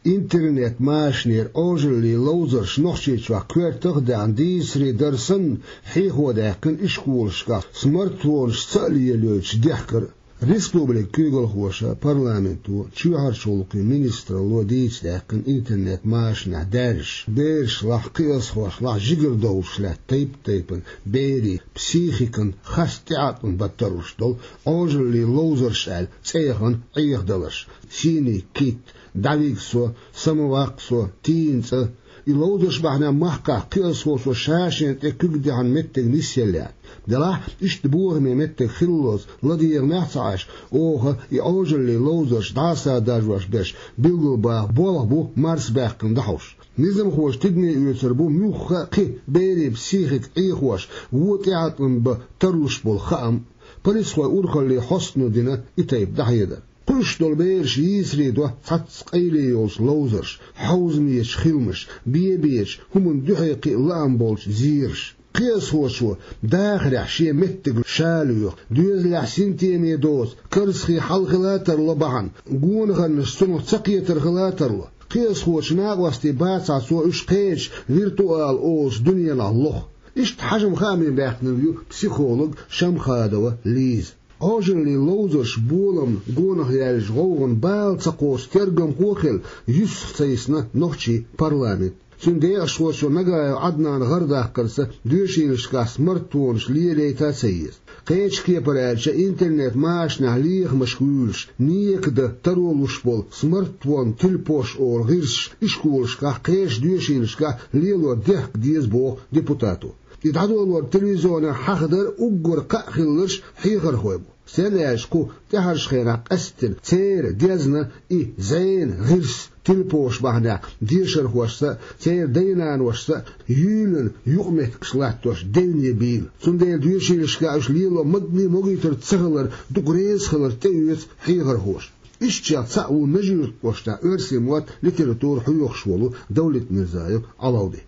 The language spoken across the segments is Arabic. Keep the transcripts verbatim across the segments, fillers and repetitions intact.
internet maashneer oorjeli lozers nog steeds wat kwertig de aan deze redersen heegoedeken iskoolska smartphones zalieleuts dekker Republik Kugelhoosha parlamentu tjuharsolki minister lodis deken internet maashna ders beers lach kioshoos lach jigerdous lach tape tapen beri psychiken gastiaten batarustol oorjeli lozers el tegen eegdellers sini kit Davigso, Samovakso, Tiinsa, ilodus bahna mahka, kioshoso shashin te kugdihan mettek nisjeljat. Dela is de boer me mettek chillos, ladier nachtsaas, oge i oorjeli lozers dasa dajwas besh, bilgelba, bolbu, marsberken daus. Nizem hoos tidme uiterbu mucha ki, beri psychik eegwas, woetiaten be tarusbol chaam, pariswa urgeli hosnu dina itaib dahjeder. Push dol beers yisri do tats qeilios lozers hausmiech khilmish biebeech humun duhiqi lambolch ziers قياس هو شو داخل عشية متق شالوخ دوز لحسنتين يدوز كرسخي حلق لاتر لبعن قون غنش سنو تقيتر غلاتر قياس هو شناق واستبات عصو اش قيش فيرتوال اوس دنيا الله اشت حجم خامين باحتنا بسيخولوج شمخادوا ليز Oorjeli lozers bolam gonach jelj gogen baal tsakos tergam kochel yusuf tsaisna nochi parlament. Sunde ashwasho naga adnan gardach karsa dushilshka smartphones lieleta sayis. Qechki paralcha internet maashna liig mashgulsh niekde tarolushbol smartphone tilposh or girsh ishkulshka qech dushilshka lielo dehk diezbo deputato. يتعدوا التلفزيون حخدر أجر قاخلش حيغر خويبو سناشكو تهرش خينا قستن تير ديزنا إي زين غرس تلبوش بحنا ديشر خوشتا تير دينان وشتا يولن يقمت كشلاتوش ديني بيل سندير ديشيرش كاوش ليلو مدني مغيتر تسغلر دقريز خلر تيوز حيغر خوش إشتيا تساقو نجير وشتا إرسي موات لترتور حيوخ شولو دولة مرزايو علاودي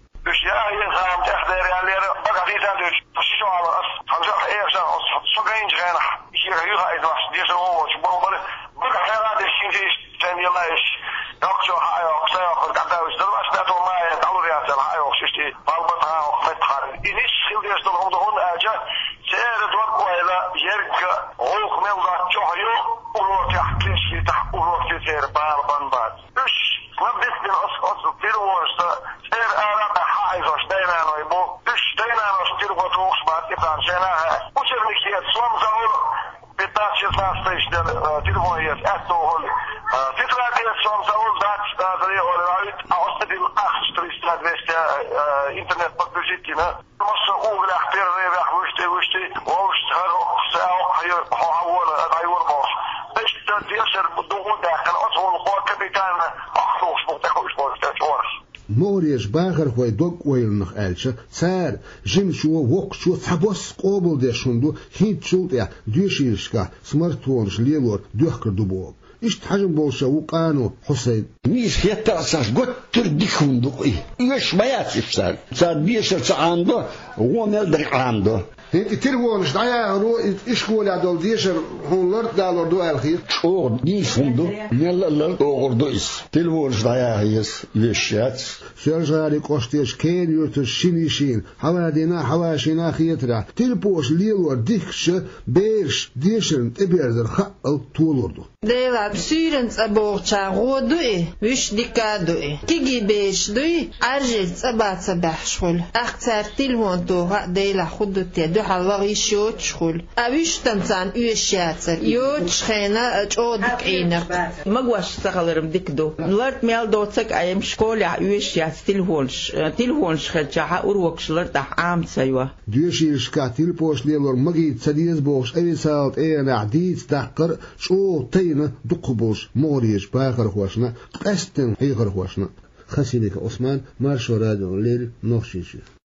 موريش باغر خوي دوك ويلنخ ألشة سار جيم شو وق شو ثبوس قابل ده شندو هيت شو ده ديشيرشكا سمارتفونش ليلور دوخكر دوبوب إيش تحجم بولشة وقانو حسين ميش يتر أساس قد ترديكم دوقي إيش ما ياتيش سار سار بيشر سعنده ومال درق عنده تلفونش دعيا رو إيش قول عدول ديشر هون لرد دالور دو الخير أور ديش هندو يلا لا أور دويس تلفونش دعيا هيس ليشات سرجاري قشتيش كين يرتش شينيشين حوادينا حواشينا خيترا تلبوش ليلور ديكش بيرش ديشرن تبيردر خقل طولوردو ديلا بسيرنس أبوغشا غو دوئي وش ديكا دوئي كيجي بيش دوئي أرجل سبات سبح شغل أختار تلفون توغا ديلا خدو تيدو حلوغي شوت شغل أويش تنسان يوشياتر يوش خينا أجودك عينك مقواش سغلرم ديكدو لارت ميال دوتك أيام شكولي يوشيات تلفونش تلفونش خدشاها أروكش لارتح عام سيوه ديوشيش كا تلبوش ليلور مجيد سديز بوش أي سالت أي نعديد دقر شو تينا دقبوش موريش باخر خوشنا قستن هيغر خوشنا خسيلك عثمان مارشو راديو ليل نوخشيشي